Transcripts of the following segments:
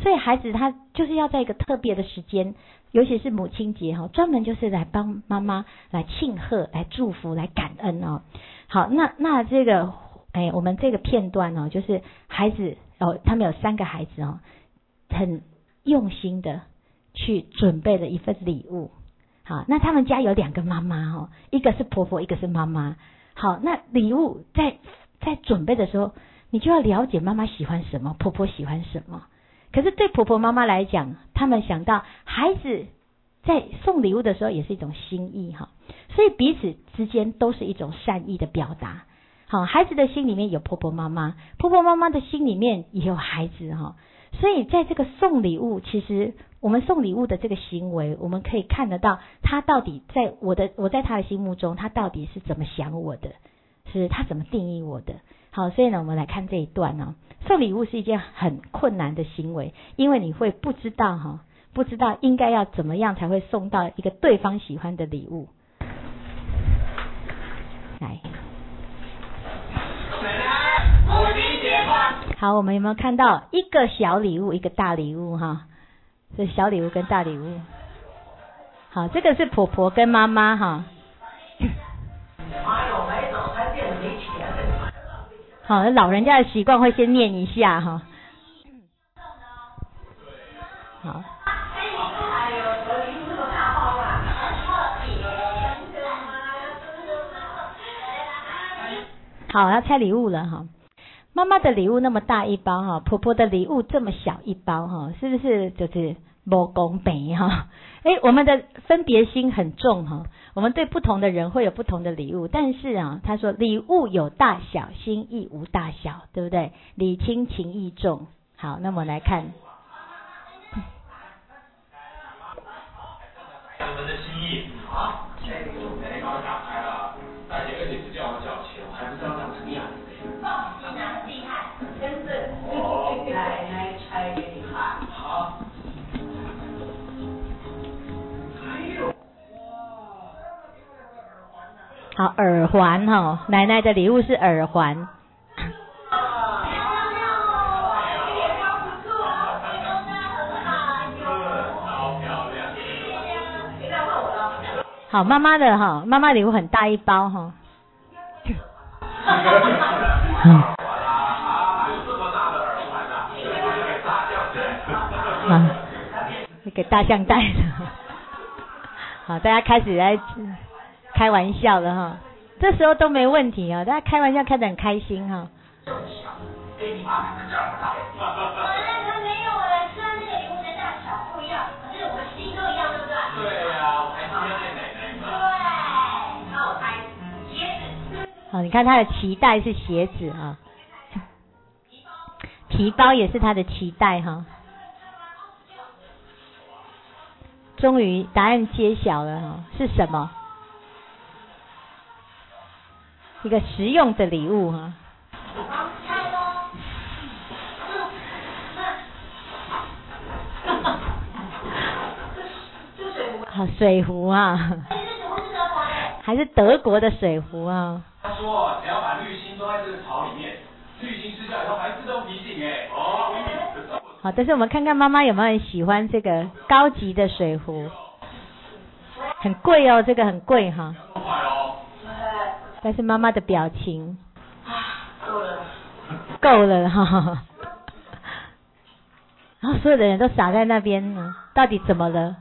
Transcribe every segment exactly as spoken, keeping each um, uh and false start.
所以孩子他就是要在一个特别的时间，尤其是母亲节哈，专门就是来帮妈妈来庆贺、来祝福、来感恩哦。好，那那这个哎，我们这个片段哦，就是孩子哦，他们有三个孩子哦，很用心的去准备了一份礼物。好，那他们家有两个妈妈哦，一个是婆婆，一个是妈妈。好，那礼物在在准备的时候，你就要了解妈妈喜欢什么，婆婆喜欢什么。可是对婆婆妈妈来讲，他们想到孩子在送礼物的时候也是一种心意哈，所以彼此之间都是一种善意的表达。好，孩子的心里面有婆婆妈妈，婆婆妈妈的心里面也有孩子哈。所以在这个送礼物，其实我们送礼物的这个行为，我们可以看得到他到底在我的我在他的心目中，他到底是怎么想我的，是他怎么定义我的。好，所以呢，我们来看这一段哦。送礼物是一件很困难的行为，因为你会不知道哈，不知道应该要怎么样才会送到一个对方喜欢的礼物。来，好，我们有没有看到一个小礼物，一个大礼物哈？这小礼物跟大礼物。好，这个是婆婆跟妈妈哈。好，老人家的习惯会先念一下哈。好。好，要拆礼物了哈。妈妈的礼物那么大一包哈，婆婆的礼物这么小一包哈，是不是就是不公平哈？哎，我们的分别心很重哈，我们对不同的人会有不同的礼物，但是啊，他说礼物有大小，心意无大小，对不对？礼轻情意重。好，那么来看。 我们的心意啊，现在把它打开了，而且而且是叫我缴钱，我还不知道长什么样子。 放心啊，厉害，真的。 哦， 来来拆给你看。 好。还有。 好，耳环哈，奶奶的礼物是耳环。好，妈妈的哈，妈妈礼物很大一包哈。啊，给大象戴的。好，大家开始来开玩笑了哈，这时候都没问题啊，大家开玩笑开得很开心哈。好，你看他的期待是鞋子啊，皮包也是他的期待哈。终于答案揭晓了哈，是什么？一个实用的礼物哈。好，水壶啊，还是德国的水壶啊。 他说只要把滤芯装在这个槽里面，滤芯失效以后还自动提醒哎。哦。 好，但是我们看看妈妈有没有很喜欢这个高级的水壶，很贵哦，这个很贵哈。但是妈妈的表情， 够了， 够了哈。然后所有的人都傻在那边呢，到底怎么了？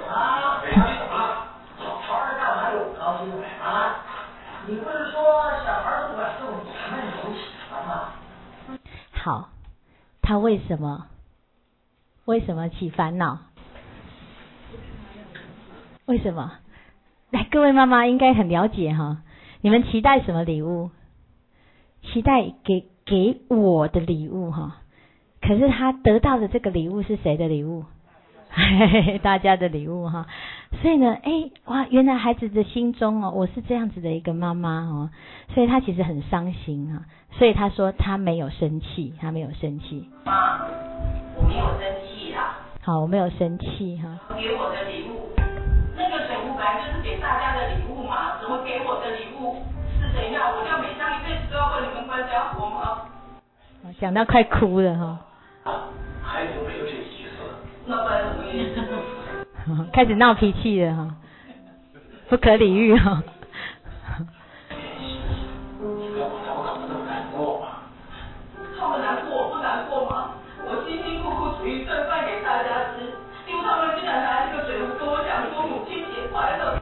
你不是说小孩不管送什么你都喜欢吗？ 好，他为什么为什么起烦恼？为什么？来，各位妈妈应该很了解哈，你们期待什么礼物？期待给给我的礼物哈，可是他得到的这个礼物是谁的礼物？大家的礼物哈。所以呢，哎，哇，原来孩子的心中哦，我是这样子的一个妈妈哦，所以他其实很伤心啊。所以他说他没有生气，他没有生气。 妈，我没有生气啦。 好，我没有生气哈。 给我的礼物，那个水壶本来就是给大家的礼物嘛，怎么给我的礼物是怎样？我要每当一辈子都要为你们关家活吗？ 讲到快哭了哈。 孩子没有这些。 开始闹脾气了哈，不可理喻哈。 他们难过，不难过吗？我辛辛苦苦煮一顿饭给大家吃，结果他们竟然拿这个水壶跟我讲说母亲节快乐。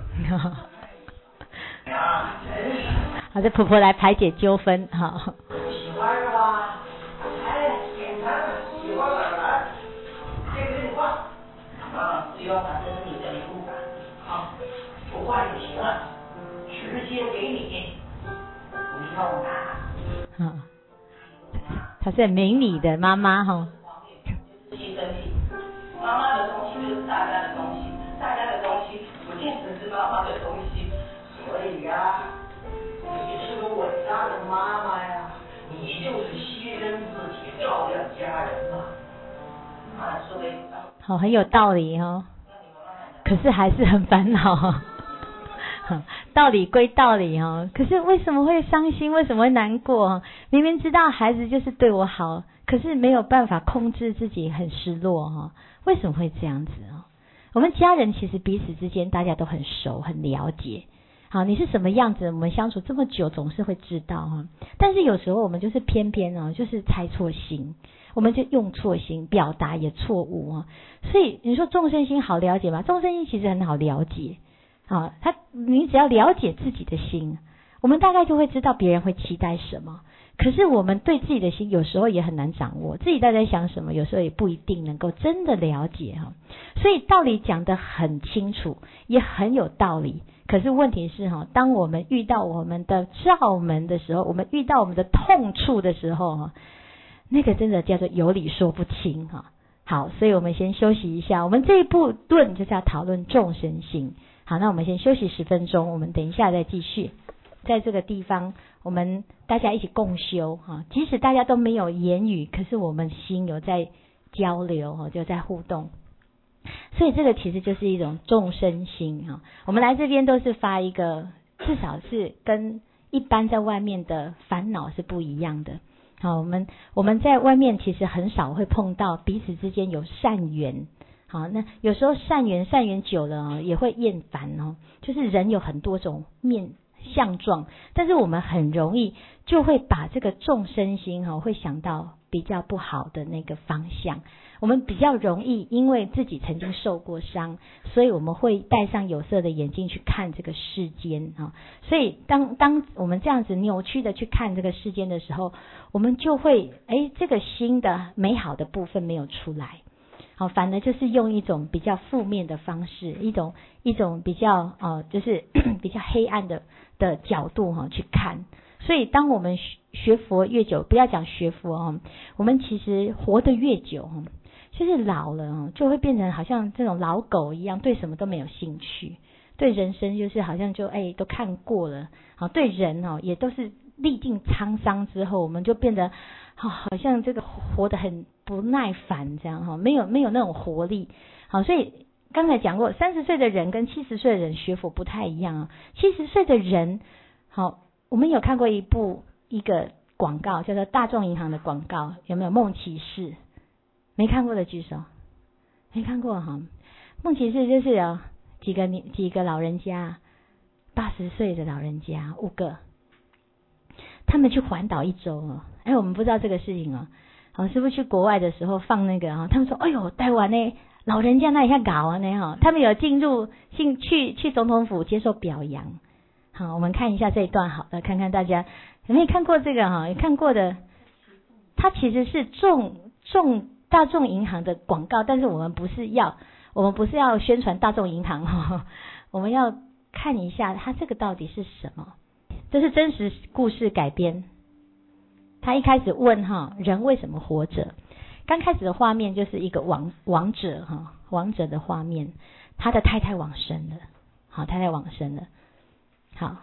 好，这婆婆来排解纠纷哈。 喜欢是吧？哎，简单，喜欢哪儿来？这个给你换。啊，只要反正是你的礼物吧。啊，不换也行啊，直接给你，不要拿。 啊，她是很明理的妈妈哈。 牺牲品，妈妈的东西就是大家的东西，大家的东西不见得是妈妈的东西， 所以呀，你是个伟大的妈妈呀，你就是牺牲自己照亮家人嘛。啊，所以。 好，很有道理哦。可是还是很烦恼。道理归道理哦，可是为什么会伤心？为什么会难过？明明知道孩子就是对我好，可是没有办法控制自己，很失落哈。为什么会这样子哦？我们家人其实彼此之间大家都很熟，很了解。好，你是什么样子，我们相处这么久，总是会知道哈。但是有时候我们就是偏偏哦，就是猜错心，我们就用错心，表达也错误啊。所以你说众生心好了解吗？众生心其实很好了解。啊，他你只要了解自己的心，我们大概就会知道别人会期待什么。可是我们对自己的心有时候也很难掌握，自己在在想什么，有时候也不一定能够真的了解哈。所以道理讲得很清楚，也很有道理。可是问题是哈，当我们遇到我们的罩门的时候，我们遇到我们的痛处的时候哈，那个真的叫做有理说不清哈。好，所以我们先休息一下，我们这一部论就是要讨论众生心。好，那我们先休息十分钟，我们等一下再继续。在这个地方，我们大家一起共修哈，即使大家都没有言语，可是我们心有在交流哈，就在互动。所以这个其实就是一种众生心哈。我们来这边都是发一个，至少是跟一般在外面的烦恼是不一样的。好，我们我们在外面其实很少会碰到彼此之间有善缘。好，那有时候善缘善缘久了啊，也会厌烦哦。就是人有很多种面相状，但是我们很容易就会把这个众生心哈，会想到比较不好的那个方向。我们比较容易因为自己曾经受过伤，所以我们会戴上有色的眼镜去看这个世间啊。所以当当我们这样子扭曲的去看这个世间的时候，我们就会哎，这个心的美好的部分没有出来。好，反而就是用一种比较负面的方式，一种一种比较呃，就是比较黑暗的的角度哈、哦、去看。所以当我们学佛越久，不要讲学佛哦，我们其实活得越久哦，就是老了哦，就会变成好像这种老狗一样，对什么都没有兴趣，对人生就是好像就哎都看过了，好，对人哦也都是历尽沧桑之后，我们就变得好，好像这个活得很不耐烦这样哈，没有没有那种活力。好，所以刚才讲过，三十岁的人跟七十岁的人学佛不太一样啊。七十岁的人，好，我们有看过一部一个广告，叫做大众银行的广告，有没有？梦骑士，没看过的举手。没看过哈。梦骑士就是有几个几个老人家，八十岁的老人家五个。他们去环岛一周哦，哎，我们不知道这个事情哦。好，师父去国外的时候放那个哈，他们说，哎呦，台湾呢老人家那一下搞啊呢哈，他们有进入进去去总统府接受表扬。好，我们看一下这一段，好的，看看大家有没有看过这个哈？有看过的，它其实是众众大众银行的广告，但是我们不是要我们不是要宣传大众银行哈，我们要看一下它这个到底是什么。这是真实故事改编。他一开始问哈，人为什么活着？刚开始的画面就是一个王王者哈，王者的画面，他的太太往生了，好，太太往生了，好，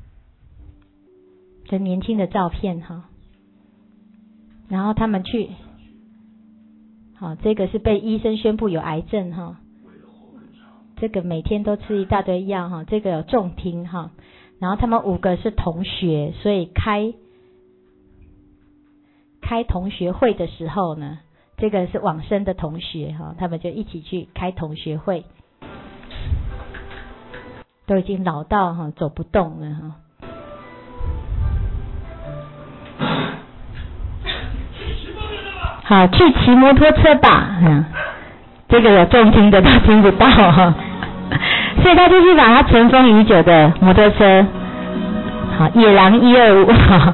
这年轻的照片哈，然后他们去，好，这个是被医生宣布有癌症哈，这个每天都吃一大堆药哈，这个有重听哈。然后他们五个是同学，所以开开同学会的时候呢，这个是往生的同学哈，他们就一起去开同学会。 都已经老到哈走不动了哈。好，去骑摩托车吧，嗯，这个有重听的都听不到哈，所以他就去把他尘封已久的摩托车，好，野狼一二五，哈。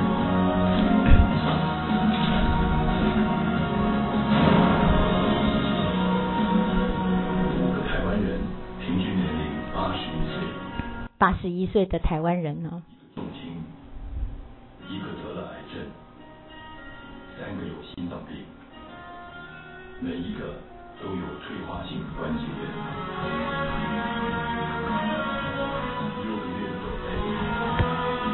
八十一岁的台湾人哦， 重轻，一个得了癌症，三个有心脏病，每一个都有退化性关节炎，六个月准备。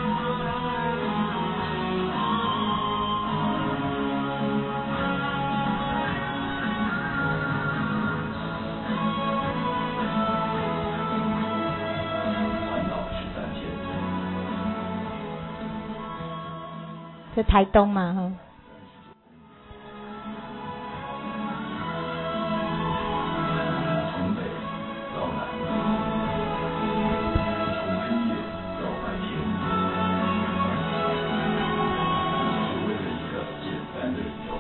在台东嘛哈。 从北到南，从黑夜到白天，只为了一个简单的理由。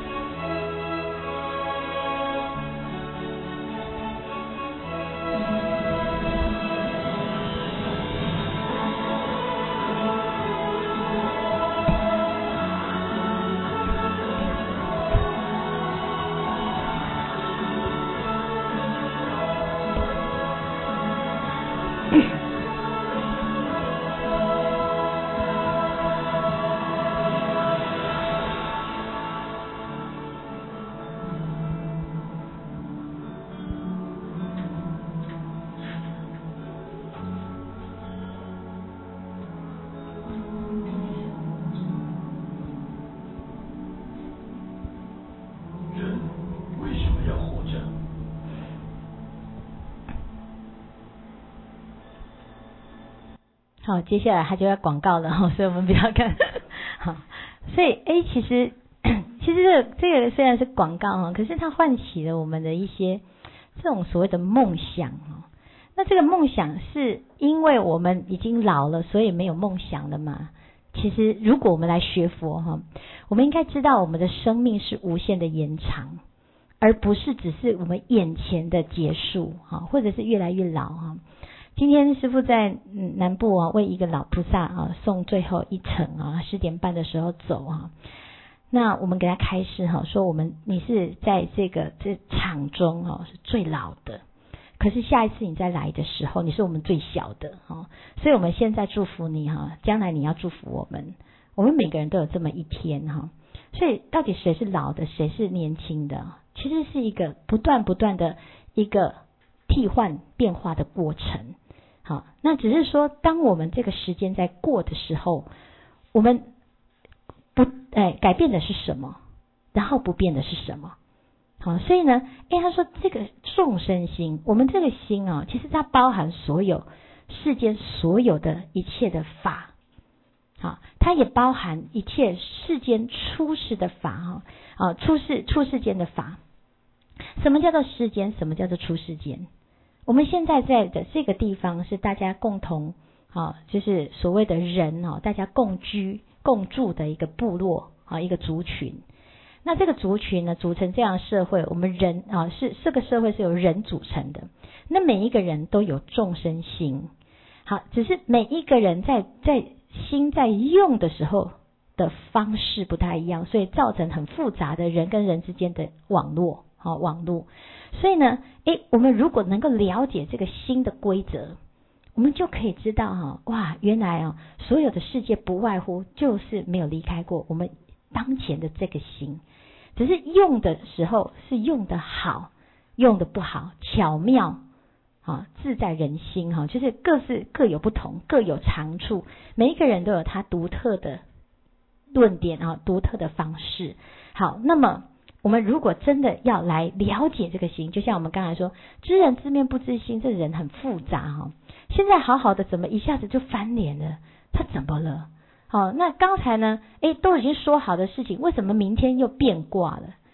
好，接下来他就要广告了哈，所以我们不要看。好，所以哎，其实其实这个这个虽然是广告哈，可是它唤起了我们的一些这种所谓的梦想哈。那这个梦想是因为我们已经老了，所以没有梦想了嘛？其实如果我们来学佛哈，我们应该知道我们的生命是无限的延长，而不是只是我们眼前的结束哈，或者是越来越老哈。今天师父在南部啊，为一个老菩萨啊送最后一程啊，十点半的时候走啊。那我们给他开示哈，说我们你是在这个这场中哦是最老的，可是下一次你再来的时候，你是我们最小的哦。所以我们现在祝福你哈，将来你要祝福我们，我们每个人都有这么一天哈。所以到底谁是老的，谁是年轻的，其实是一个不断不断的一个替换变化的过程。好，那只是说，当我们这个时间在过的时候，我们不哎改变的是什么，然后不变的是什么？好，所以呢，哎，他说这个众生心，我们这个心啊，其实它包含所有世间所有的一切的法，好，它也包含一切世间出世的法哈，啊，出世出世间的法。什么叫做世间？什么叫做出世间？我们现在在的这个地方是大家共同啊，就是所谓的人啊，大家共居共住的一个部落啊，一个族群。那这个族群呢，组成这样的社会，我们人啊是这个社会是由人组成的。那每一个人都有众生心，好，只是每一个人在在心在用的时候的方式不太一样，所以造成很复杂的人跟人之间的网络，好网络。所以呢，诶，我们如果能够了解这个心的规则，我们就可以知道哈，哇，原来啊，所有的世界不外乎就是没有离开过我们当前的这个心，只是用的时候是用的好，用的不好，巧妙啊，自在人心哈，就是各是各有不同，各有长处，每一个人都有他独特的论点啊，独特的方式。好，那么我们如果真的要来了解这个心，就像我们刚才说，知人知面不知心，这人很复杂哈。现在好好的，怎么一下子就翻脸了？他怎么了？好，那刚才呢？诶，都已经说好的事情，为什么明天又变卦了？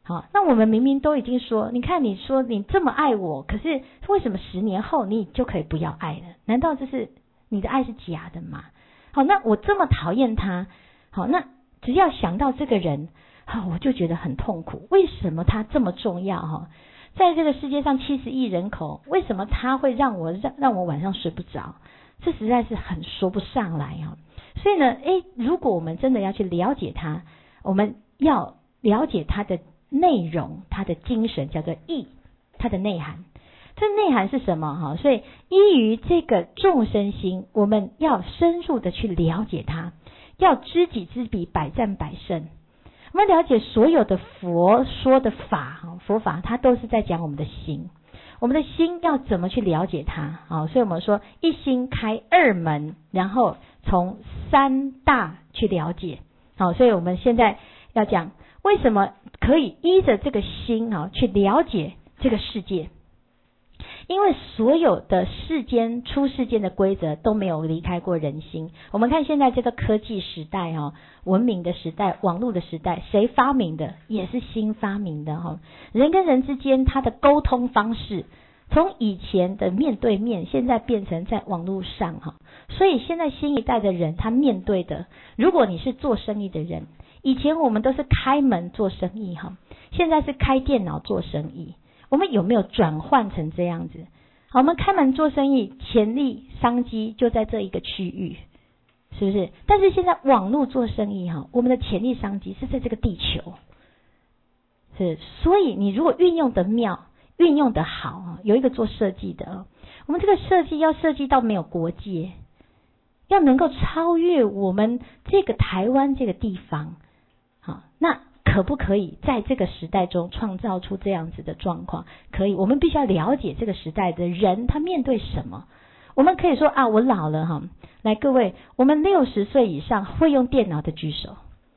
好，那我们明明都已经说，你看你说你这么爱我，可是为什么十年后你就可以不要爱了？难道这是你的爱是假的吗？好，那我这么讨厌他，好，那只要想到这个人，好，我就觉得很痛苦。为什么他这么重要？哈，在这个世界上七十亿人口，为什么他会让我让让我晚上睡不着？这实在是很说不上来哈。所以呢，诶，如果我们真的要去了解他，我们要了解他的内容，他的精神叫做义，他的内涵。这内涵是什么？哈，所以依于这个众生心，我们要深入的去了解它，要知己知彼，百战百胜。我们了解所有的佛说的法，佛法它都是在讲我们的心，我们的心要怎么去了解它？好，所以我们说一心开二门，然后从三大去了解。好，所以我们现在要讲为什么可以依着这个心啊去了解这个世界。因为所有的世间出世间的规则都没有离开过人心。我们看现在这个科技时代哈，文明的时代，网络的时代，谁发明的？也是心发明的哈。人跟人之间他的沟通方式，从以前的面对面，现在变成在网络上哈。所以现在新一代的人，他面对的，如果你是做生意的人，以前我们都是开门做生意哈，现在是开电脑做生意。我们有没有转换成这样子？好，我们开门做生意，潜力商机就在这一个区域，是不是？但是现在网络做生意哈，我们的潜力商机是在这个地球，是。所以你如果运用的妙，运用的好，有一个做设计的，我们这个设计要设计到没有国界，要能够超越我们这个台湾这个地方，好，那可不可以在这个时代中创造出这样子的状况？可以，我们必须要了解这个时代的人他面对什么。我们可以说啊，我老了哈，来各位，我们六十岁以上会用电脑的举手，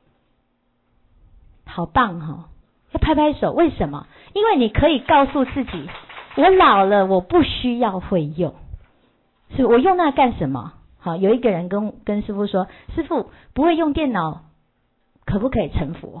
好棒哈，要拍拍手。为什么？因为你可以告诉自己，我老了，我不需要会用，是我用那干什么？好，有一个人跟跟师父说，师父不会用电脑，可不可以成佛？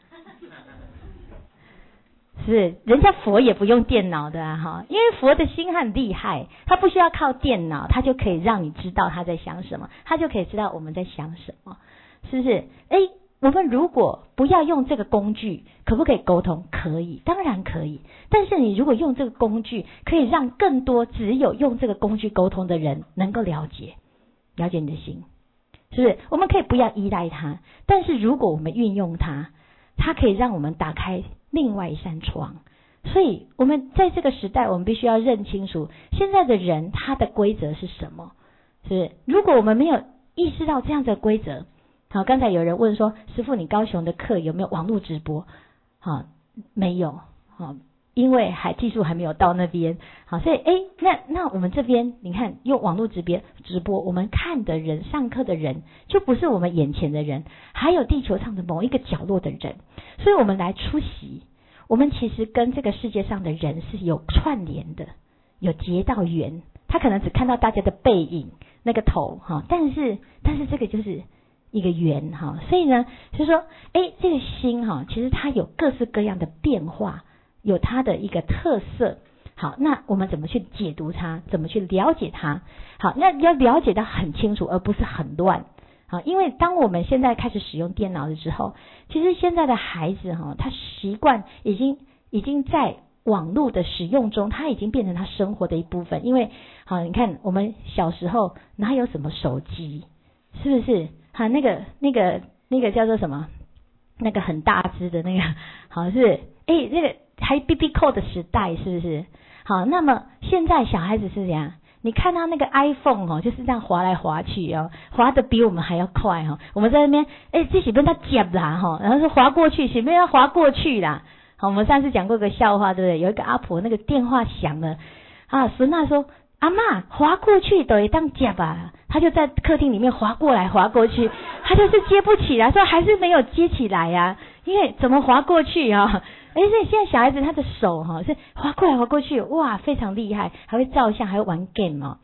是，人家佛也不用电脑的啊，哈，因为佛的心很厉害，他不需要靠电脑，他就可以让你知道他在想什么，他就可以知道我们在想什么，是不是？诶，我们如果不要用这个工具，可不可以沟通？可以，当然可以。但是你如果用这个工具，可以让更多只有用这个工具沟通的人能够了解，了解你的心，是不是？我们可以不要依赖它，但是如果我们运用它，它可以让我们打开另外一扇窗。所以我们在这个时代，我们必须要认清楚现在的人他的规则是什么，是不是？如果我们没有意识到这样的规则，好，刚才有人问说，师父你高雄的课有没有网络直播？好，没有，好，因为还技术还没有到那边。好，所以诶，那那我们这边你看用网络直播直播，我们看的人，上课的人就不是我们眼前的人，还有地球上的某一个角落的人，所以我们来出席，我们其实跟这个世界上的人是有串联的，有结到缘。他可能只看到大家的背影，那个头哈，但是但是这个就是一个缘哈。所以呢，就是说，诶，这个心哈，其实它有各式各样的变化，有它的一个特色。好，那我们怎么去解读它？怎么去了解它？好，那要了解到很清楚，而不是很乱。好，因为当我们现在开始使用电脑的时候，其实现在的孩子哈，他习惯已经已经在网络的使用中，他已经变成他生活的一部分。因为好，你看我们小时候哪有什么手机，是不是？好，那个那个那个叫做什么？那个很大只的那个，好是诶，那个还 B B 扣的时代，是不是？好，那么现在小孩子是怎样？你看他那个 iPhone 哦，就是这样滑来滑去哦，滑得比我们还要快哦。我们在那边，哎，这是被他夹啦哈，然后说滑过去，是被他滑过去啦。好，我们上次讲过个笑话，对不对？有一个阿婆，那个电话响了，啊，孙娜说：“阿嬷，滑过去等于当夹吧。”他就在客厅里面滑过来滑过去，他就是接不起来，说还是没有接起来呀、啊，因为怎么滑过去啊？而且现在小孩子他的手哈、哦、是滑过来滑过去，哇，非常厉害，还会照相，还会玩 game 哦。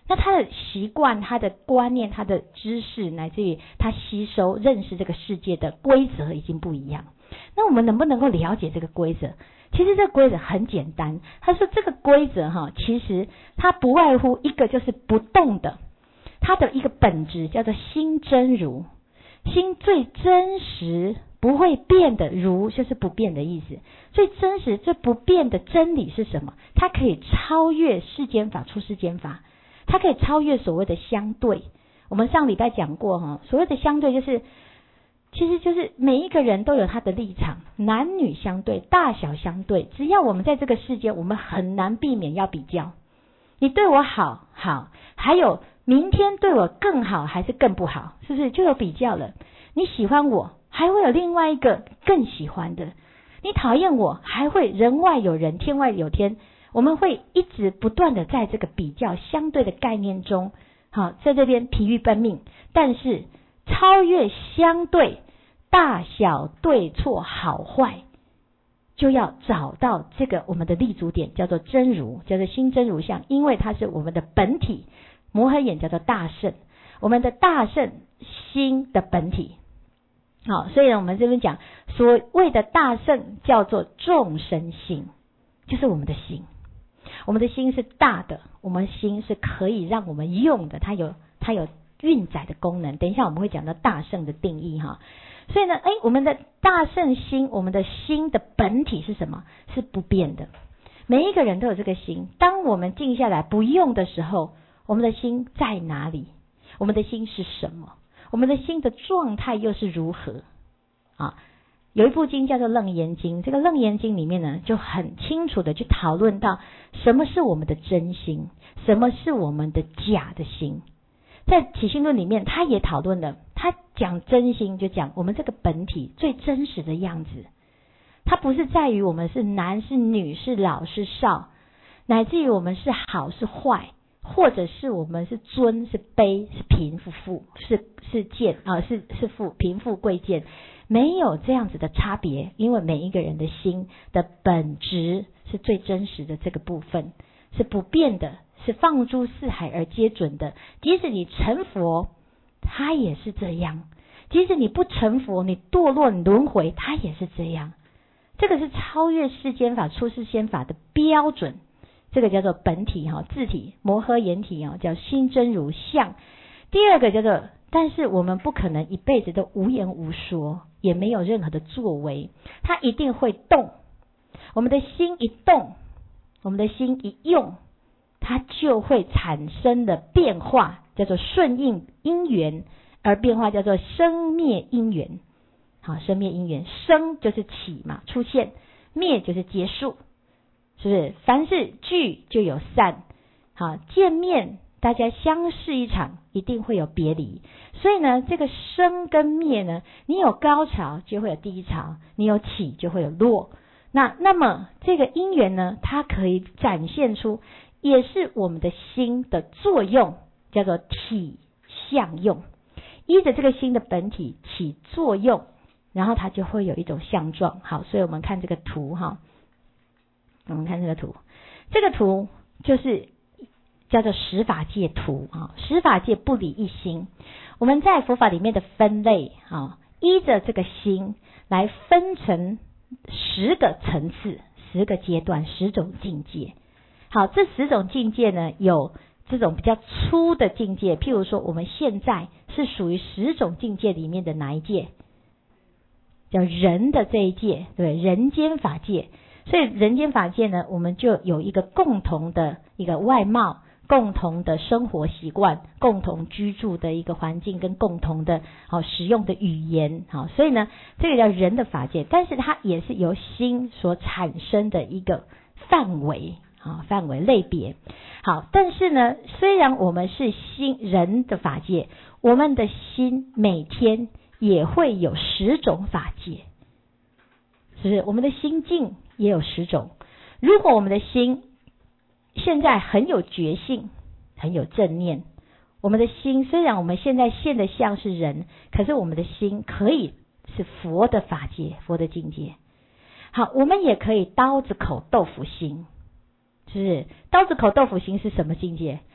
那他的习惯、他的观念、他的知识，乃至于他吸收、认识这个世界的规则已经不一样。那我们能不能够了解这个规则？其实这个规则很简单，他说这个规则哈，其实它不外乎一个就是不动的，它的一个本质叫做心真如，心最真实不会变的，如就是不变的意思。最真实最不变的真理是什么？它可以超越世间法、出世间法，它可以超越所谓的相对。我们上礼拜讲过哈，所谓的相对就是其实就是每一个人都有他的立场，男女相对，大小相对，只要我们在这个世界，我们很难避免要比较。你对我好好，还有明天对我更好还是更不好，是不是就有比较了？你喜欢我，还会有另外一个更喜欢的；你讨厌我，还会人外有人，天外有天。我们会一直不断的在这个比较相对的概念中，好，在这边疲于奔命。但是超越相对，大小对错好坏，就要找到这个我们的立足点，叫做真如，叫做心真如相，因为它是我们的本体。摩诃眼叫做大圣，我们的大圣心的本体。好，所以呢，我们这边讲所谓的大圣叫做众生心，就是我们的心。我们的心是大的，我们心是可以让我们用的，它有它有运载的功能。等一下我们会讲到大圣的定义哈。所以呢，哎，我们的大圣心，我们的心的本体是什么？是不变的。每一个人都有这个心。当我们静下来不用的时候，我们的心在哪里？我们的心是什么？我们的心的状态又是如何？啊，有一部经叫做《楞严经》，这个《楞严经》里面呢，就很清楚的去讨论到什么是我们的真心，什么是我们的假的心。在起信论里面，他也讨论了，他讲真心，就讲我们这个本体最真实的样子。它不是在于我们是男是女是老是少，乃至于我们是好是坏，或者是我们是尊是卑是贫是富是是贱啊、呃、是是富贫富贵贱，没有这样子的差别，因为每一个人的心的本质是最真实的这个部分，是不变的，是放诸四海而皆准的。即使你成佛，他也是这样；即使你不成佛，你堕落你轮回，他也是这样。这个是超越世间法、出世间法的标准。这个叫做本体哈，自体摩诃眼体啊，叫心真如相。第二个叫做，但是我们不可能一辈子都无言无说，也没有任何的作为，它一定会动。我们的心一动，我们的心一用，它就会产生的变化，叫做顺应因缘而变化，叫做生灭因缘。好，生灭因缘，生就是起嘛，出现；灭就是结束，是不是？凡是聚就有散。好，见面大家相视一场，一定会有别离。所以呢，这个生跟灭呢，你有高潮就会有低潮，你有起就会有落。那那么这个因缘呢，它可以展现出，也是我们的心的作用，叫做体相用。依着这个心的本体起作用，然后它就会有一种相状。好，所以我们看这个图哈，我们看这个图，这个图就是叫做十法界图啊。十法界不离一心，我们在佛法里面的分类啊，依着这个心来分成十个层次、十个阶段、十种境界。好，这十种境界呢，有这种比较粗的境界，譬如说我们现在是属于十种境界里面的哪一界？叫人的这一界，对，人间法界。所以人间法界呢，我们就有一个共同的一个外貌，共同的生活习惯，共同居住的一个环境，跟共同的好使用的语言。好，所以呢，这个叫人的法界，但是它也是由心所产生的一个范围啊，范围类别。好，但是呢，虽然我们是心人的法界，我们的心每天也会有十种法界，是不是？我们的心境也有十种。如果我们的心现在很有觉性，很有正念，我们的心虽然我们现在现的像是人，可是我们的心可以是佛的法界，佛的境界。好，我们也可以刀子口豆腐心，是不是？刀子口豆腐心是什么境界？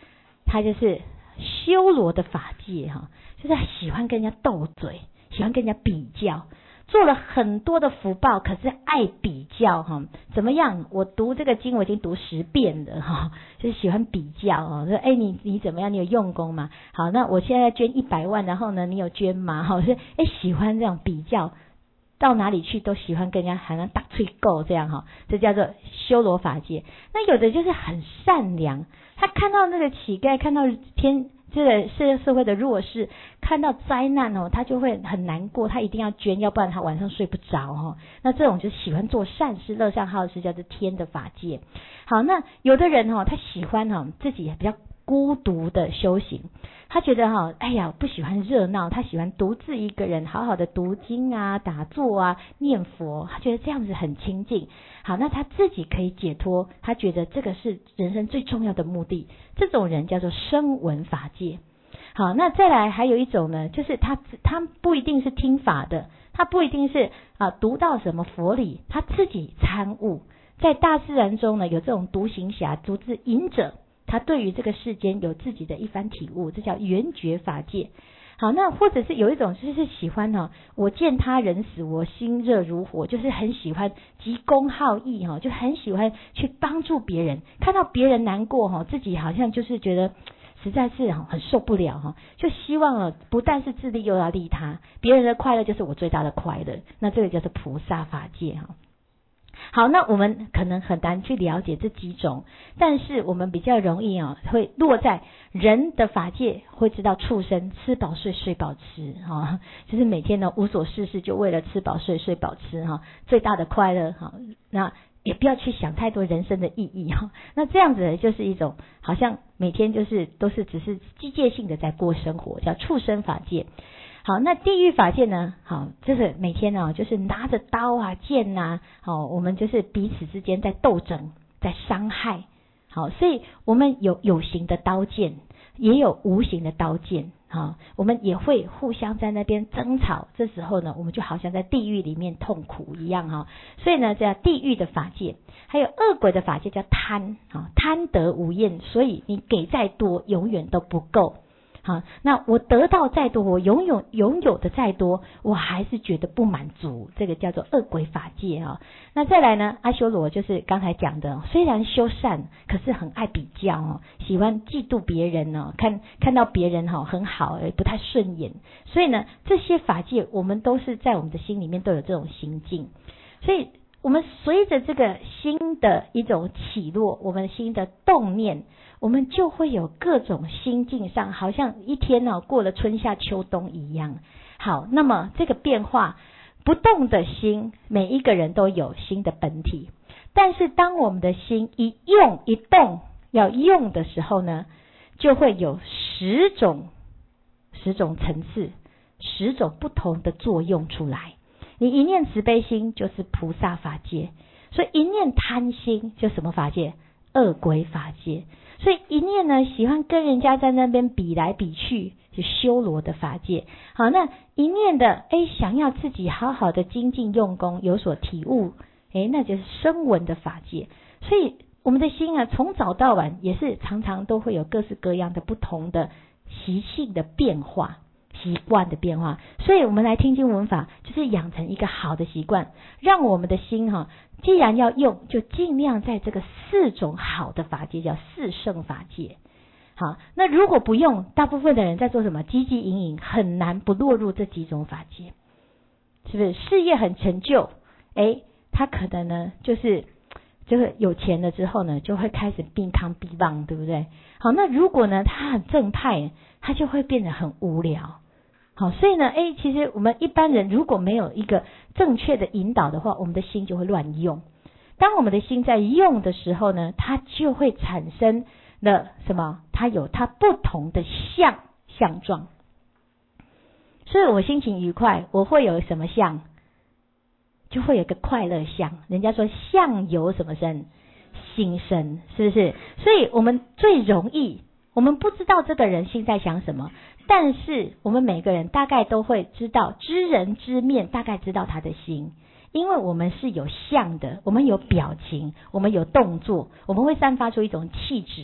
他就是修罗的法界哈，就是喜欢跟人家斗嘴，喜欢跟人家比较。做了很多的福报，可是爱比较哈，怎么样？我读这个经我已经读十遍了哈，就是喜欢比较哦。说哎，你你怎么样？你有用功吗？好，那我现在捐一百万，然后呢，你有捐吗？好，是哎喜欢这样比较，到哪里去都喜欢跟人家好像打脆够这样哈，这叫做修罗法界。那有的就是很善良，他看到那个乞丐，看到天。这个社社会的弱势，看到灾难哦，他就会很难过，他一定要捐，要不然他晚上睡不着哦。那这种就喜欢做善事、乐善好施，叫做天的法界。好，那有的人哦，他喜欢哦自己比较孤独的修行，他觉得哈，哎呀，不喜欢热闹，他喜欢独自一个人好好的读经啊、打坐啊、念佛，他觉得这样子很清净。好，那他自己可以解脱，他觉得这个是人生最重要的目的。这种人叫做声闻法界。好，那再来还有一种呢，就是他他不一定是听法的，他不一定是啊读到什么佛理，他自己参悟，在大自然中呢有这种独行侠、独自隐者，他对于这个世间有自己的一番体悟，这叫圆觉法界。好，那或者是有一种就是喜欢呢、哦，我见他人死，我心热如火，就是很喜欢急公好义哈、哦，就很喜欢去帮助别人，看到别人难过哈、哦，自己好像就是觉得实在是很受不了哈、哦，就希望了不但是自利又要利他，别人的快乐就是我最大的快乐，那这个就是菩萨法界哈、哦。好，那我们可能很难去了解这几种，但是我们比较容易啊、哦，会落在人的法界，会知道畜生吃饱睡，睡饱吃哈、哦，就是每天呢无所事事，就为了吃饱睡，睡饱吃哈、哦，最大的快乐哈、哦。那也不要去想太多人生的意义哈、哦。那这样子就是一种好像每天就是都是只是机械性的在过生活，叫畜生法界。好，那地狱法界呢？好，就是每天呢、哦，就是拿着刀啊、剑呐，好，我们就是彼此之间在斗争，在伤害。好，所以我们有有形的刀剑，也有无形的刀剑。好，我们也会互相在那边争吵。这时候呢，我们就好像在地狱里面痛苦一样哈。所以呢，这叫地狱的法界。还有恶鬼的法界叫贪，啊，贪得无厌，所以你给再多，永远都不够。好，那我得到再多，我拥有拥有的再多，我还是觉得不满足，这个叫做恶鬼法界啊。那再来呢，阿修罗就是刚才讲的，虽然修善，可是很爱比较哦，喜欢嫉妒别人哦，看看到别人哈、哦、很好，不太顺眼，所以呢，这些法界我们都是在我们的心里面都有这种心境，所以我们随着这个心的一种起落，我们心的动念，我们就会有各种心境上，好像一天呢、哦、过了春夏秋冬一样。好，那么这个变化不动的心，每一个人都有心的本体，但是当我们的心一用一动要用的时候呢，就会有十种十种层次，十种不同的作用出来。你一念慈悲心就是菩萨法界，所以一念贪心就什么法界？恶鬼法界。所以一念呢喜欢跟人家在那边比来比去，就修罗的法界。好，那一念的哎想要自己好好的精进用功，有所体悟，哎那就是声闻的法界。所以我们的心啊，从早到晚也是常常都会有各式各样的不同的习性的变化。习惯的变化，所以我们来听经闻法，就是养成一个好的习惯，让我们的心哈、啊，既然要用，就尽量在这个四种好的法界，叫四圣法界。好，那如果不用，大部分的人在做什么？汲汲营营，很难不落入这几种法界，是不是？事业很成就，哎，他可能呢，就是就是有钱了之后呢，就会开始病康病棒，对不对？好，那如果呢，他很正派，他就会变得很无聊。好，所以呢，哎，其实我们一般人如果没有一个正确的引导的话，我们的心就会乱用。当我们的心在用的时候呢，它就会产生了什么？它有它不同的相相状。所以我心情愉快，我会有什么相？就会有个快乐相。人家说相由什么生？心生，是不是？所以我们最容易，我们不知道这个人心在想什么。但是我们每个人大概都会知道，知人知面，大概知道他的心，因为我们是有相的，我们有表情，我们有动作，我们会散发出一种气质。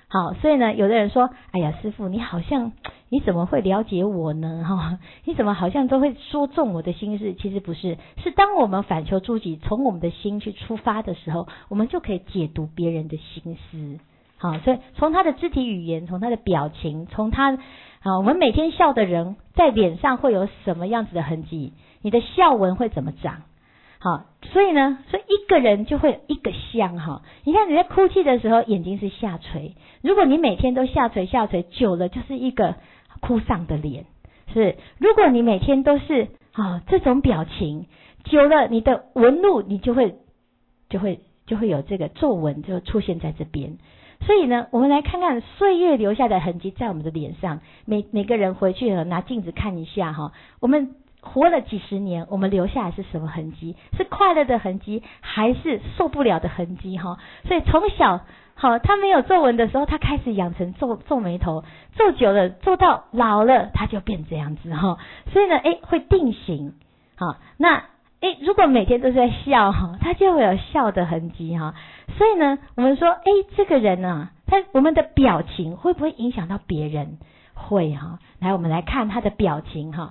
好，所以呢，有的人说，哎呀，师父，你好像你怎么会了解我呢？哈、哦，你怎么好像都会说中我的心事？其实不是，是当我们反求诸己，从我们的心去出发的时候，我们就可以解读别人的心思。好，所以从他的肢体语言，从他的表情，从他啊，我们每天笑的人在脸上会有什么样子的痕迹？你的笑纹会怎么长？好，所以呢，所以一个人就会一个相哈。你看你在哭泣的时候，眼睛是下垂。如果你每天都下垂下垂，久了就是一个哭丧的脸。是，如果你每天都是啊这种表情，久了你的纹路你就会就会就会有这个皱纹就出现在这边。所以呢，我们来看看岁月留下的痕迹在我们的脸上。每每个人回去了拿镜子看一下哈，我们活了几十年，我们留下来是什么痕迹？是快乐的痕迹，还是受不了的痕迹哈？所以从小好，他没有皱纹的时候，他开始养成皱皱眉头，皱久了，皱到老了，他就变这样子哈。所以呢，哎，会定型。好，那哎，如果每天都是在笑哈，他就会有笑的痕迹哈。所以呢，我们说，哎，这个人啊，他我们的表情会不会影响到别人？会哈。来，我们来看他的表情哈。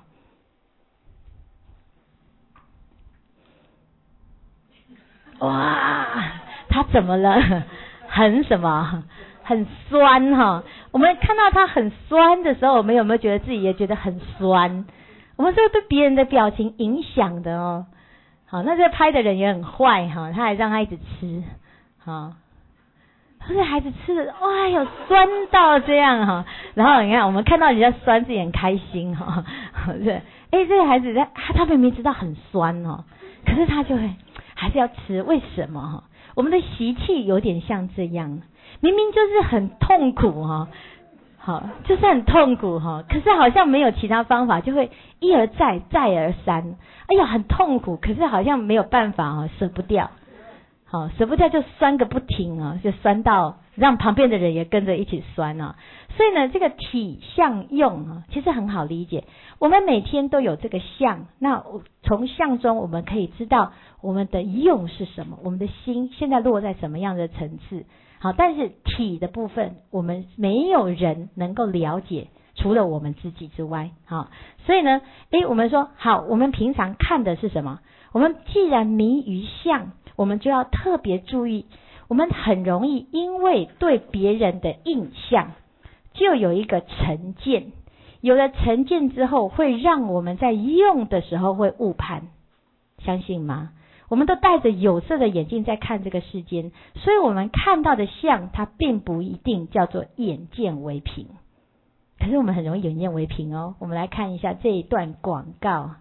哇，他怎么了？很什么？很酸哈。我们看到他很酸的时候，我们有没有觉得自己也觉得很酸？我们是会被别人的表情影响的哦。好，那这拍的人也很坏哈，他还让他一直吃。好，他这孩子吃的，哇，有酸到这样哈。然后你看，我们看到人家酸，自己很开心哈。是，哎，这个孩子他他明明知道很酸哦，可是他就会还是要吃，为什么哈？我们的习气有点像这样，明明就是很痛苦哈，好，就是很痛苦哈，可是好像没有其他方法，就会一而再，再而三。哎呀，很痛苦，可是好像没有办法哦，舍不掉。好，舍不掉就酸个不停啊，就酸到让旁边的人也跟着一起酸啊。所以呢，这个体相用啊，其实很好理解。我们每天都有这个相，那从相中我们可以知道我们的用是什么，我们的心现在落在什么样的层次。好，但是体的部分，我们没有人能够了解，除了我们自己之外。好，所以呢，诶，我们说好，我们平常看的是什么？我们既然迷于相，我们就要特别注意，我们很容易因为对别人的印象，就有一个成见，有了成见之后，会让我们在用的时候会误判，相信吗？我们都戴着有色的眼镜在看这个世间，所以我们看到的相，它并不一定叫做眼见为凭。可是我们很容易眼见为凭哦。我们来看一下这一段广告，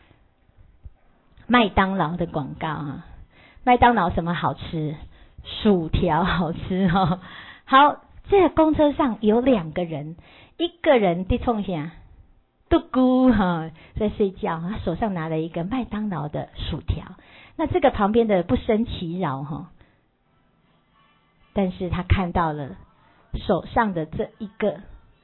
麦当劳的广告啊。麦当劳什么好吃？薯条好吃哦。好，这个公车上有两个人，一个人在冲下嘟咕哈在睡觉，他手上拿了一个麦当劳的薯条。那这个旁边的不生其扰哈，但是他看到了手上的这一个，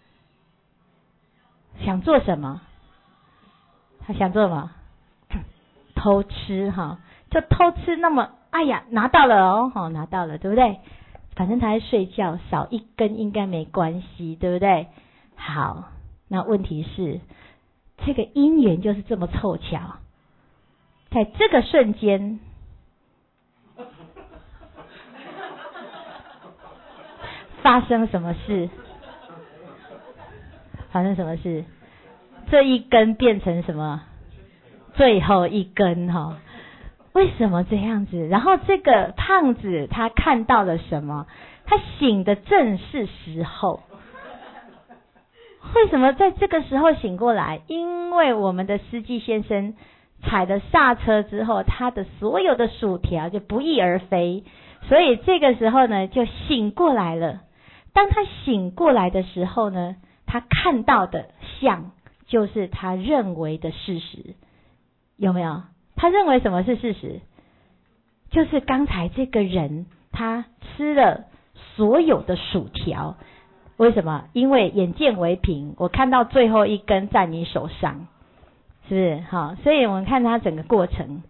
想做什么？他想做什么？偷吃哈。就偷吃，那么哎呀拿到了哦，哦拿到了，对不对？反正他在睡觉，少一根应该没关系，对不对？好，那问题是这个因缘就是这么凑巧，在这个瞬间，发生什么事？发生什么事？这一根变成什么？最后一根哈、哦。为什么这样子？然后这个胖子他看到了什么？他醒的正是时候。为什么在这个时候醒过来？因为我们的司机先生踩了刹车之后，他的所有的薯条就不翼而飞，所以这个时候呢就醒过来了。当他醒过来的时候呢，他看到的相就是他认为的事实，有没有？他认为什么是事实？就是刚才这个人他吃了所有的薯条，为什么？因为眼见为凭，我看到最后一根在你手上，是不是？好，所以我们看他整个过程。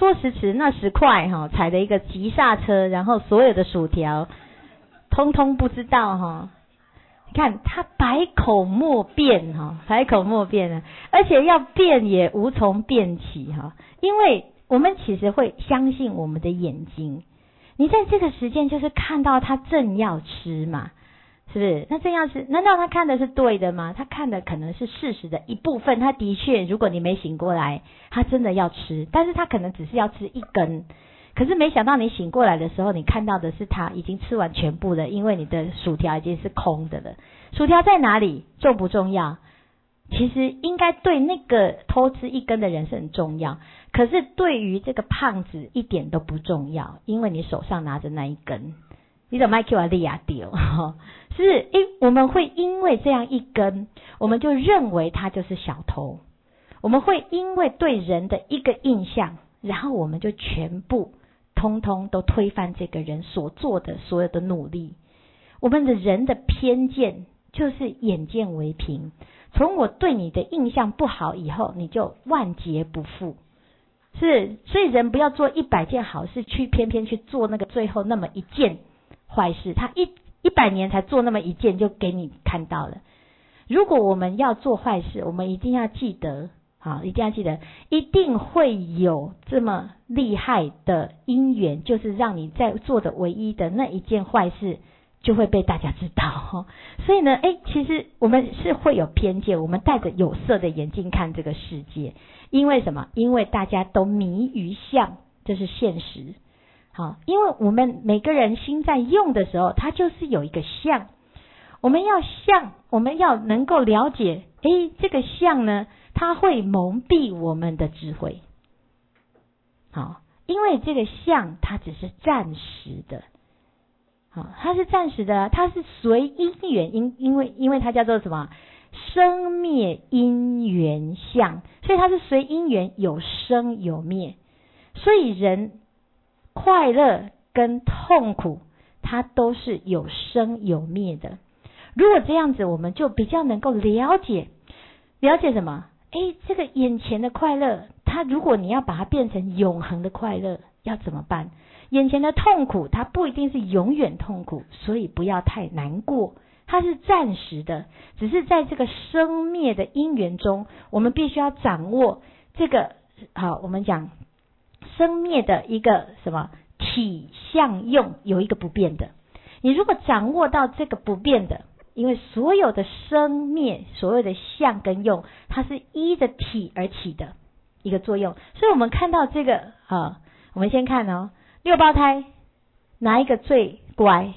说时迟那时快哈，踩了一个急刹车，然后所有的薯条通通不知道哈。你看他百口莫辩哈，百口莫辩啊，而且要辩也无从辩起哈，因为我们其实会相信我们的眼睛。你在这个时间就是看到他正要吃嘛，是不是？那正要吃，难道他看的是对的吗？他看的可能是事实的一部分。他的确，如果你没醒过来，他真的要吃，但是他可能只是要吃一根。可是没想到你醒过来的时候，你看到的是他已经吃完全部了，因为你的薯条已经是空的了。薯条在哪里？重不重要？其实应该对那个偷吃一根的人是很重要，可是对于这个胖子一点都不重要，因为你手上拿着那一根，你怎么去把利亚丢？是诶，我们会因为这样一根，我们就认为他就是小偷，我们会因为对人的一个印象，然后我们就全部通通都推翻这个人所做的所有的努力。我们的人的偏见就是眼见为凭，从我对你的印象不好以后，你就万劫不复。是，所以人不要做一百件好事，去偏偏去做那个最后那么一件坏事。他一一百年才做那么一件，就给你看到了。如果我们要做坏事，我们一定要记得，好，一定要记得，一定会有这么厉害的因缘，就是让你在做的唯一的那一件坏事就会被大家知道。所以呢，诶，其实我们是会有偏见，我们戴着有色的眼镜看这个世界。因为什么？因为大家都迷于相，这是现实。好，因为我们每个人心在用的时候，它就是有一个相。我们要相，我们要能够了解，诶，这个相呢，它会蒙蔽我们的智慧。好，因为这个相它只是暂时的。好，它是暂时的，它是随因缘，因因为因为它叫做什么？生灭因缘相，所以它是随因缘有生有灭。所以人快乐跟痛苦，它都是有生有灭的。如果这样子，我们就比较能够了解，了解什么？诶，这个眼前的快乐，它如果你要把它变成永恒的快乐，要怎么办？眼前的痛苦，它不一定是永远痛苦，所以不要太难过。它是暂时的，只是在这个生灭的因缘中，我们必须要掌握这个，好，我们讲生灭的一个什么体相用有一个不变的。你如果掌握到这个不变的，因为所有的生灭，所有的相跟用，它是依着体而起的一个作用。所以我们看到这个啊，我们先看哦，六胞胎哪一个最乖？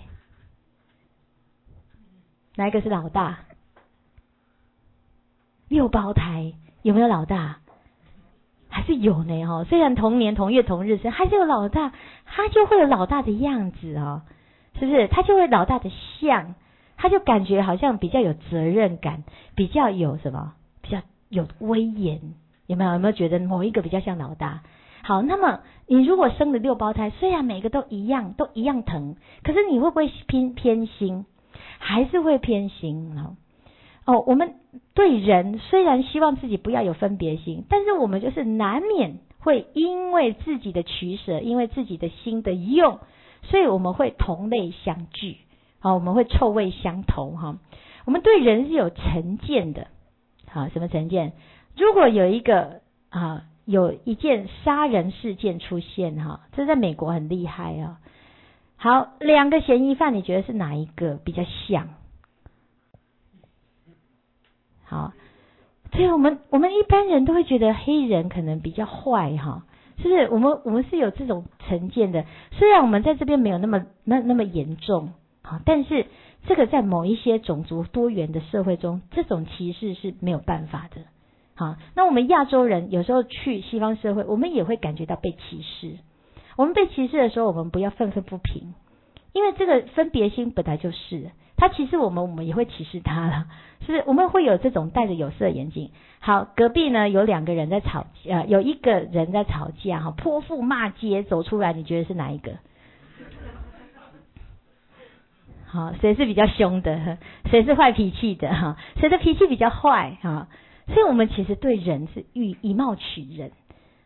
哪一个是老大？六胞胎有没有老大？还是有呢哈。虽然同年同月同日生，还是有老大，他就会有老大的样子哦，是不是？他就会老大的相，他就感觉好像比较有责任感，比较有什么？比较有威严，有没有？有没有觉得某一个比较像老大？好，那么你如果生了六胞胎，虽然每个都一样，都一样疼，可是你会不会偏偏心？还是会偏心哦。哦，我们对人虽然希望自己不要有分别心，但是我们就是难免会因为自己的取舍，因为自己的心的用，所以我们会同类相聚，好，我们会臭味相投哈。我们对人是有成见的，好，什么成见？如果有一个啊，有一件杀人事件出现哈，这在美国很厉害啊。好，两个嫌疑犯，你觉得是哪一个比较像？好，所以我们我们一般人都会觉得黑人可能比较坏哈，是不是？我们我们是有这种成见的。虽然我们在这边没有那么那那么严重，好，但是这个在某一些种族多元的社会中，这种歧视是没有办法的。好，那我们亚洲人有时候去西方社会，我们也会感觉到被歧视。我们被歧视的时候，我们不要愤愤不平，因为这个分别心本来就是，他歧视我们，我们也会歧视他了，是不是？我们会有这种戴着有色眼镜。好，隔壁呢有两个人在吵架，呃，有一个人在吵架，哈，泼妇骂街走出来，你觉得是哪一个？好，谁是比较凶的？谁是坏脾气的？哈，谁的脾气比较坏？哈，所以我们其实对人是以以貌取人。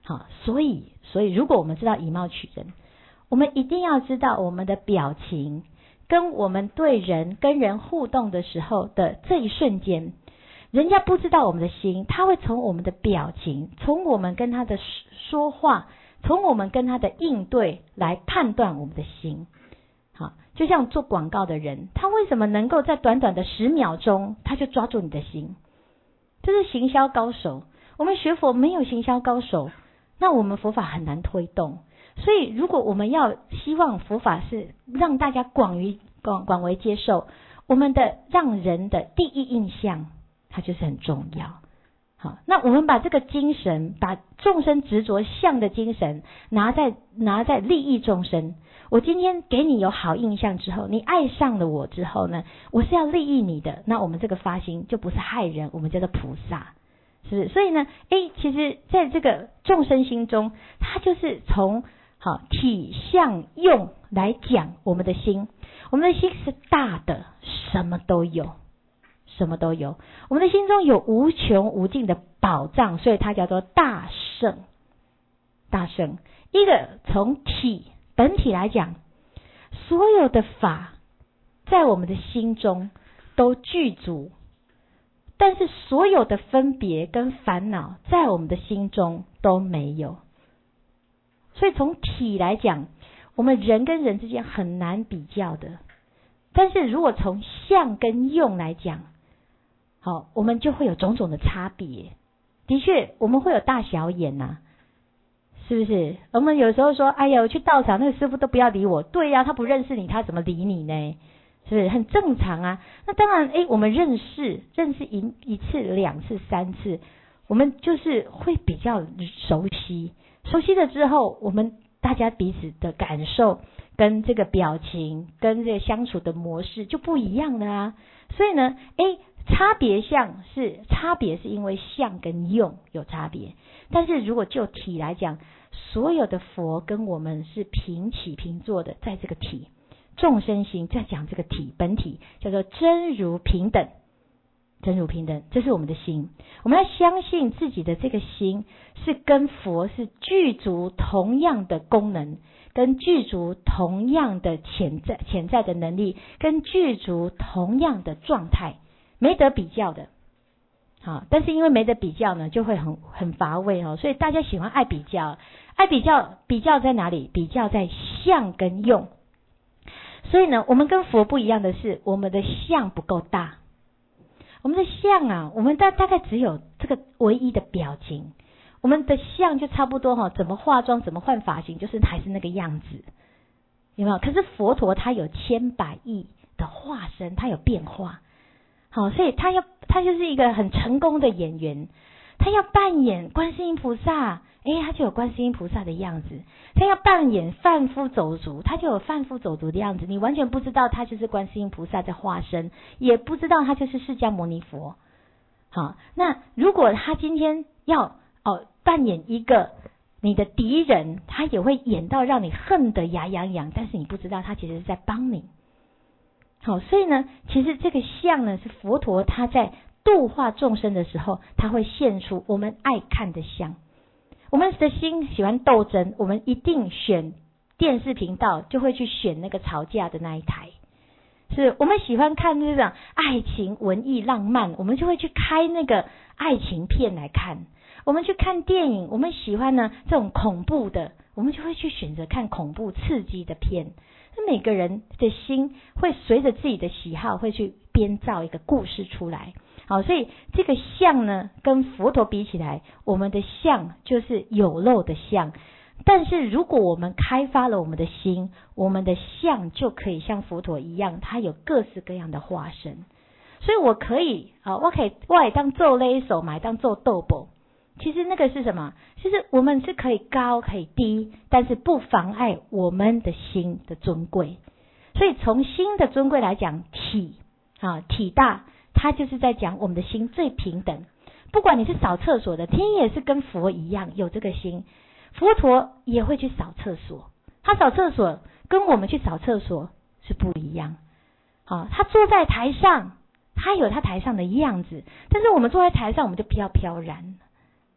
好，所以所以如果我们知道以貌取人，我们一定要知道我们的表情跟我们对人跟人互动的时候的这一瞬间，人家不知道我们的心，他会从我们的表情，从我们跟他的说话，从我们跟他的应对来判断我们的心。好，就像做广告的人，他为什么能够在短短的十秒钟他就抓住你的心？这是行销高手。我们学佛没有行销高手，那我们佛法很难推动。所以如果我们要希望佛法是让大家广于广广为接受，我们的让人的第一印象它就是很重要。好，那我们把这个精神，把众生执着相的精神拿在拿在利益众生。我今天给你有好印象之后，你爱上了我之后呢，我是要利益你的，那我们这个发心就不是害人，我们叫做菩萨，是不是？所以呢，诶，其实在这个众生心中，它就是从好体相用来讲我们的心，我们的心是大的，什么都有，什么都有。我们的心中有无穷无尽的宝藏，所以它叫做大圣。大圣，一个从体本体来讲，所有的法在我们的心中都具足，但是所有的分别跟烦恼在我们的心中都没有。所以从体来讲，我们人跟人之间很难比较的。但是如果从相跟用来讲，好，我们就会有种种的差别。的确，我们会有大小眼呐、啊，是不是？我们有时候说，哎呀，我去道场，那个师父都不要理我。对呀、啊，他不认识你，他怎么理你呢？是不是很正常啊？那当然，哎，我们认识认识一一次、两次、三次，我们就是会比较熟悉。熟悉了之后，我们大家彼此的感受跟这个表情跟这个相处的模式就不一样了啊。所以呢，诶，差别相是差别是因为相跟用有差别，但是如果就体来讲，所有的佛跟我们是平起平坐的，在这个体众生心在讲这个体本体叫做真如平等。真如平等，这是我们的心。我们要相信自己的这个心是跟佛是具足同样的功能，跟具足同样的潜在潜在的能力，跟具足同样的状态，没得比较的。好，但是因为没得比较呢，就会很很乏味哦，所以大家喜欢爱比较，爱比较，比较在哪里？比较在相跟用。所以呢，我们跟佛不一样的是，我们的相不够大。我们的相啊，我们大大概只有这个唯一的表情，我们的相就差不多哈、哦，怎么化妆，怎么换发型，就是还是那个样子，有没有？可是佛陀他有千百亿的化身，他有变化，好，所以他要他就是一个很成功的演员，他要扮演观世音菩萨，诶，他就有观世音菩萨的样子；他要扮演贩夫走卒，他就有贩夫走卒的样子。你完全不知道他就是观世音菩萨在化身，也不知道他就是释迦牟尼佛。好，那如果他今天要哦扮演一个你的敌人，他也会演到让你恨得牙痒痒，但是你不知道他其实是在帮你。好，所以呢，其实这个相呢，是佛陀他在度化众生的时候，他会现出我们爱看的相。我们的心喜欢斗争，我们一定选电视频道，就会去选那个吵架的那一台。是我们喜欢看这种爱情、文艺、浪漫，我们就会去开那个爱情片来看。我们去看电影，我们喜欢呢这种恐怖的，我们就会去选择看恐怖刺激的片。那每个人的心会随着自己的喜好，会去编造一个故事出来。好，所以这个相呢，跟佛陀比起来，我们的相就是有漏的相。但是如果我们开发了我们的心，我们的相就可以像佛陀一样，它有各式各样的化身。所以我可以啊，我可以我也当做勒手，买当做豆腐。其实那个是什么？其实我们是可以高可以低，但是不妨碍我们的心的尊贵。所以从心的尊贵来讲，体啊体大。他就是在讲我们的心最平等，不管你是扫厕所的，天也是跟佛一样有这个心，佛陀也会去扫厕所，他扫厕所跟我们去扫厕所是不一样。好，他坐在台上，他有他台上的样子，但是我们坐在台上我们就飘飘然，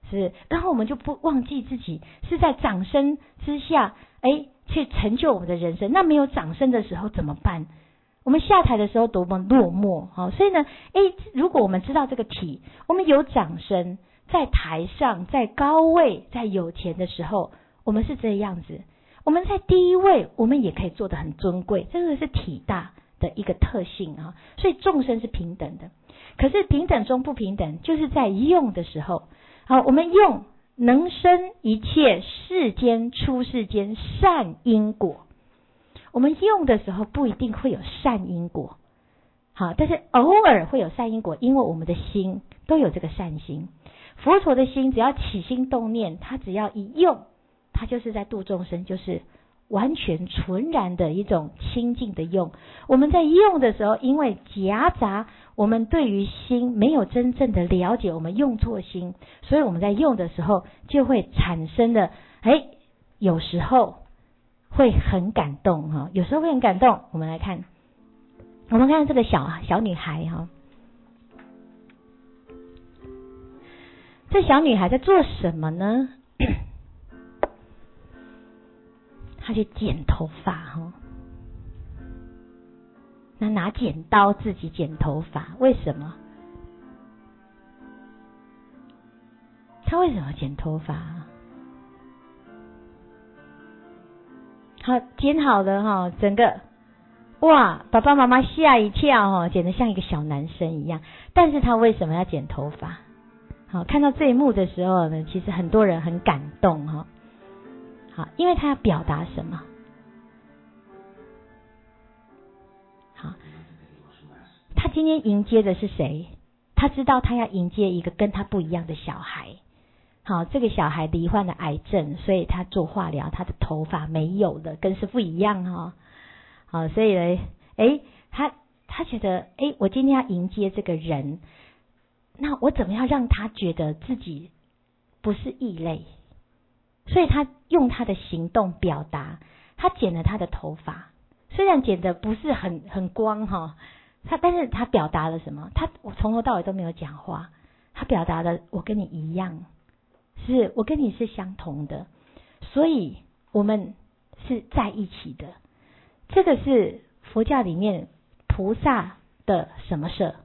是，然后我们就不忘记自己是在掌声之下，哎，去成就我们的人生。那没有掌声的时候怎么办？我们下台的时候多么落寞，好，所以呢，哎，如果我们知道这个题，我们有掌声，在台上，在高位，在有钱的时候，我们是这样子。我们在低位，我们也可以做得很尊贵，这个是体大的一个特性啊。所以众生是平等的，可是平等中不平等，就是在用的时候。好，我们用能生一切世间出世间善因果，我们用的时候不一定会有善因果，好，但是偶尔会有善因果，因为我们的心都有这个善心。佛陀的心只要起心动念，他只要一用，他就是在度众生，就是完全纯然的一种清净的用。我们在用的时候，因为夹杂我们对于心没有真正的了解，我们用错心，所以我们在用的时候就会产生的，哎，有时候会很感动哈，有时候会很感动。我们来看，我们看这个小小女孩哈，这小女孩在做什么呢？她去剪头发哈。那拿剪刀自己剪头发，为什么？他为什么剪头发？好，剪好了哈，整个哇，爸爸妈妈吓一跳哈，剪得像一个小男生一样。但是他为什么要剪头发？好，看到这一幕的时候呢，其实很多人很感动哈。好，因为他要表达什么？他今天迎接的是谁？他知道他要迎接一个跟他不一样的小孩。好，这个小孩罹患了癌症，所以他做化疗，他的头发没有了，跟师父一样哈。好，所以呢，诶，他他觉得，诶，我今天要迎接这个人，那我怎么样让他觉得自己不是异类？所以他用他的行动表达，他剪了他的头发，虽然剪的不是很很光哈。他但是他表达了什么？他我从头到尾都没有讲话，他表达的我跟你一样，是我跟你是相同的，所以我们是在一起的。这个是佛教里面菩萨的什么摄？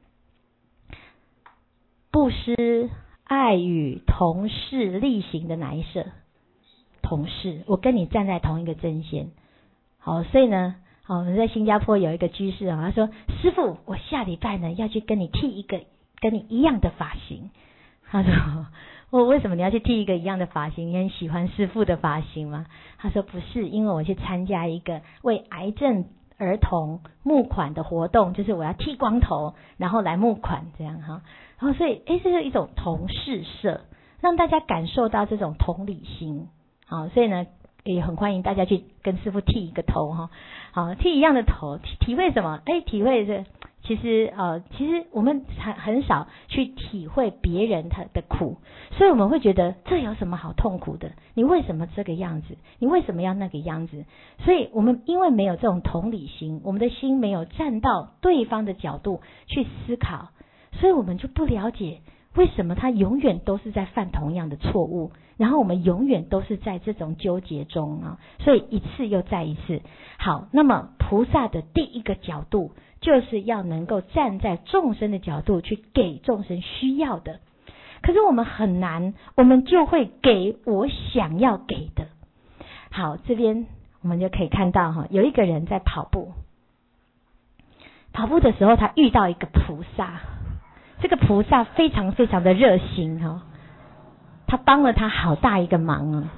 布施、爱语、同事、力行的哪一摄？同事，我跟你站在同一个阵线。好，所以呢。好，我们在新加坡有一个居士啊，他说：“师父，我下礼拜呢要去跟你剃一个跟你一样的发型。”他说：“我为什么你要去剃一个一样的发型？你很喜欢师父的发型吗？”他说：“不是，因为我去参加一个为癌症儿童募款的活动，就是我要剃光头，然后来募款这样哈。然后所以，诶，这是一种同事摄，让大家感受到这种同理心。好，所以呢。”也很欢迎大家去跟师父剃一个头哈，好，剃一样的头，体体会什么？哎，体会这其实呃，其实我们很很少去体会别人他的苦，所以我们会觉得这有什么好痛苦的？你为什么这个样子？你为什么要那个样子？所以我们因为没有这种同理心，我们的心没有站到对方的角度去思考，所以我们就不了解。为什么他永远都是在犯同样的错误？然后我们永远都是在这种纠结中啊，所以一次又再一次。好，那么菩萨的第一个角度，就是要能够站在众生的角度去给众生需要的。可是我们很难，我们就会给我想要给的。好，这边我们就可以看到哈，有一个人在跑步，跑步的时候他遇到一个菩萨。这个菩萨非常非常的热心哈，他帮了他好大一个忙啊。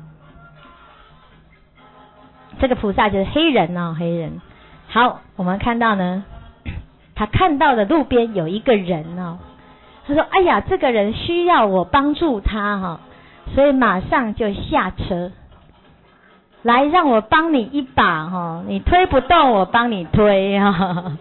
这个菩萨就是黑人哦，黑人。好，我们看到呢，他看到的路边有一个人哦，他说：“哎呀，这个人需要我帮助他哈，所以马上就下车，来让我帮你一把哈，你推不动我帮你推哈。”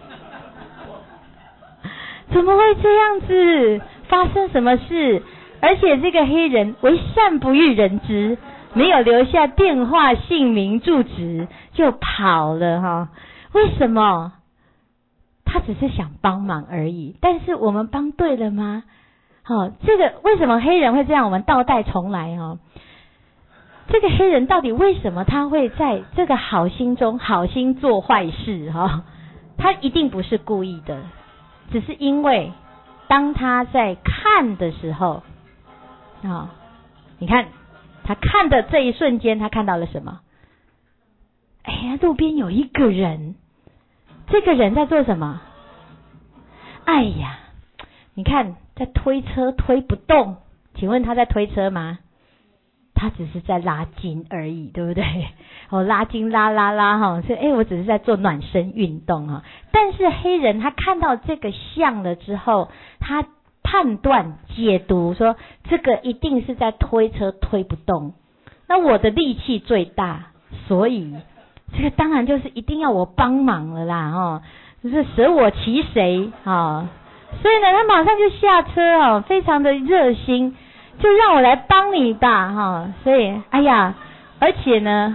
怎么会这样子？发生什么事？而且这个黑人为善不欲人知，没有留下电话、姓名、住址就跑了哈。为什么？他只是想帮忙而已。但是我们帮对了吗？ 好，这个为什么黑人会这样？我们倒带重来哈、哦。这个黑人到底为什么他会在这个好心中好心做坏事哈、哦？他一定不是故意的，只是因为当他在看的时候啊、哦，你看他看的这一瞬间，他看到了什么？哎呀，路边有一个人，这个人在做什么？哎呀，你看在推车推不动，请问他在推车吗？他只是在拉筋而已，对不对？哦，拉筋拉拉拉哈，所以哎，我只是在做暖身运动哈。但是黑人他看到这个像了之后，他判断解读说，这个一定是在推车推不动。那我的力气最大，所以这个当然就是一定要我帮忙了啦哈，就是舍我其谁啊。所以呢，他马上就下车哦，非常的热心。就让我来帮你吧哈，所以哎呀，而且呢，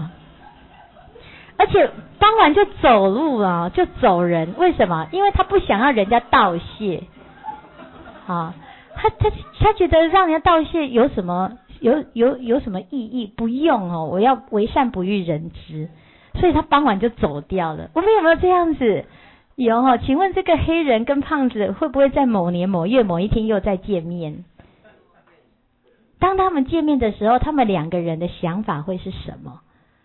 而且帮完就走路啊，就走人。为什么？因为他不想要人家道谢啊，他他他觉得让人家道谢有什么有有有什么意义？不用哦，我要为善不欲人知，所以他帮完就走掉了。我们有没有这样子？有哈、哦，请问这个黑人跟胖子会不会在某年某月某一天又再见面？当他们见面的时候，他们两个人的想法会是什么？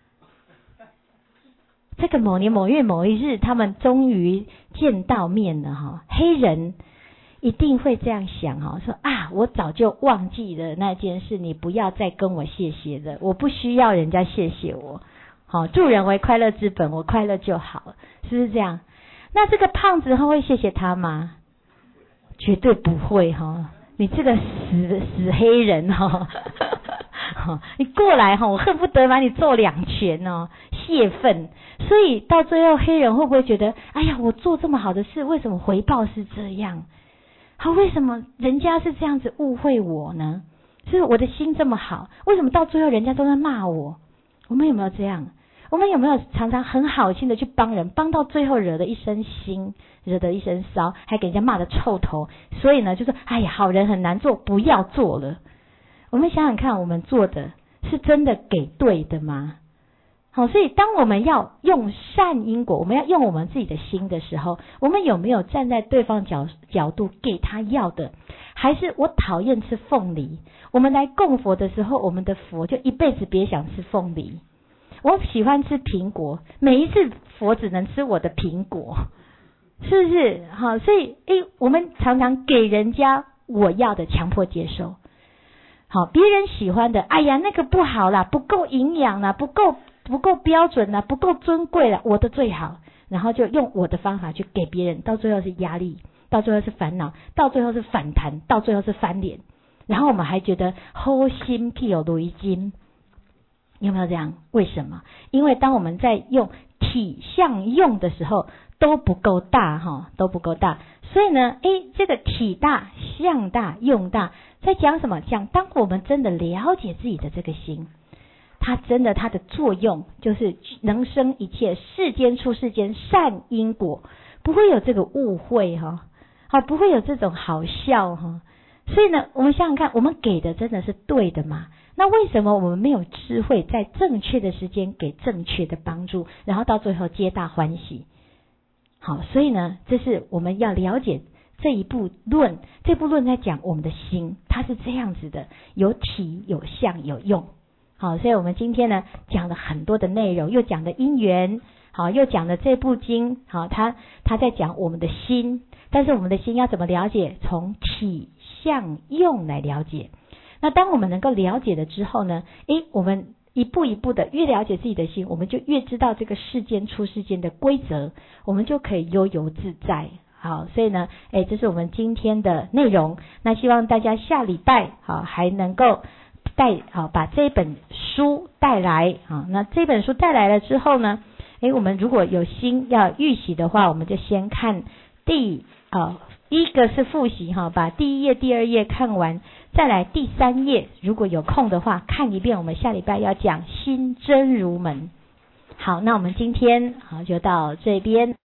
这个某年某月某一日，他们终于见到面了哈。黑人一定会这样想哈，说啊，我早就忘记了那件事，你不要再跟我谢谢了，我不需要人家谢谢我。好，助人为快乐之本，我快乐就好了，是不是这样？那这个胖子他会谢谢他吗？绝对不会哈。你这个死死黑人哦，你过来哈，我恨不得把你揍两拳哦，泄愤。所以到最后，黑人会不会觉得，哎呀，我做这么好的事，为什么回报是这样？好，为什么人家是这样子误会我呢？是我的心这么好，为什么到最后人家都在骂我？我们有没有这样？我们有没有常常很好心的去帮人，帮到最后惹得一身腥，惹得一身骚，还给人家骂得臭头？所以呢，就说哎呀，好人很难做，不要做了。我们想想看，我们做的是真的给对的吗？好，所以当我们要用善因果，我们要用我们自己的心的时候，我们有没有站在对方角角度给他要的？还是我讨厌吃凤梨，我们来供佛的时候，我们的佛就一辈子别想吃凤梨。我喜欢吃苹果，每一次佛只能吃我的苹果，是不是？好，所以诶，我们常常给人家我要的，强迫接受。好，别人喜欢的，哎呀，那个不好啦，不够营养啦，不够不够标准啦，不够尊贵啦，我的最好，然后就用我的方法去给别人，到最后是压力，到最后是烦恼，到最后是反弹，到最后是翻脸，然后我们还觉得齁心屁有如金。有没有这样？为什么？因为当我们在用体相用的时候都不够大哈，都不够大。所以呢，诶，这个体大、相大、用大，在讲什么？讲当我们真的了解自己的这个心，它真的它的作用就是能生一切世间出世间善因果，不会有这个误会哈，好，不会有这种好笑哈。所以呢，我们想想看，我们给的真的是对的吗？那为什么我们没有智慧，在正确的时间给正确的帮助，然后到最后皆大欢喜？好，所以呢，这是我们要了解这一部论，这部论在讲我们的心，它是这样子的，有体、有相、有用。好，所以我们今天呢讲了很多的内容，又讲了因缘，好，又讲了这部经，好，它它在讲我们的心，但是我们的心要怎么了解？从体、相、用来了解。那当我们能够了解了之后呢，诶，我们一步一步的越了解自己的心，我们就越知道这个世间出世间的规则，我们就可以悠游自在。好，所以呢，诶，这是我们今天的内容。那希望大家下礼拜好还能够带好把这本书带来啊。那这本书带来了之后呢，诶，我们如果有心要预习的话，我们就先看第啊。第一个是复习哈，把第一页、第二页看完，再来第三页，如果有空的话看一遍。我们下礼拜要讲心真如门。好，那我们今天好就到这边。